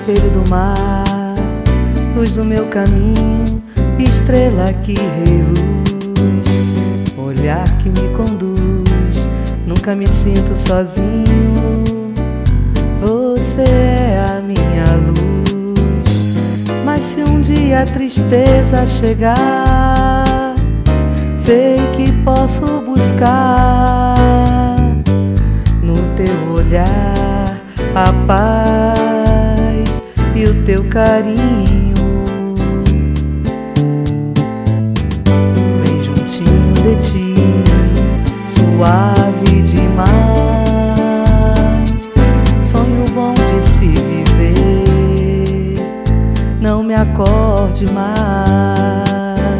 espelho do mar, luz do meu caminho, estrela que reluz, olhar que me conduz, nunca me sinto sozinho. Você é a minha luz, mas se um dia a tristeza chegar, sei que posso buscar no teu olhar a paz e o teu carinho. Bem juntinho de ti, suave demais, sonho bom de se viver, não me acorde mais.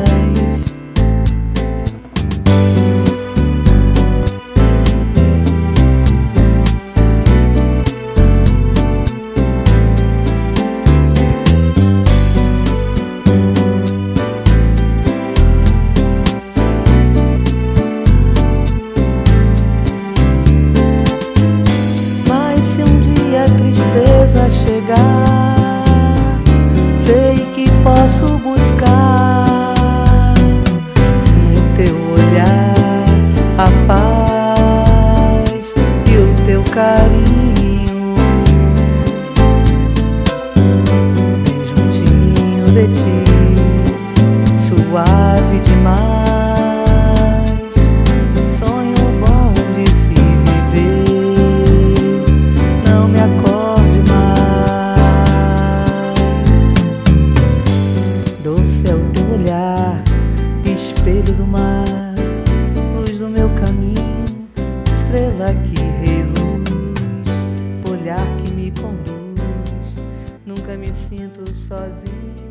Se um dia a tristeza chegar, sei que posso buscar no teu olhar a paz e o teu carinho. Bem juntinho de ti, suave demais, sonho bom de se viver, não me acorde mais. Doce é o teu olhar, espelho do mar, luz do meu caminho, estrela que reluz, olhar que me conduz, nunca me sinto sozinho.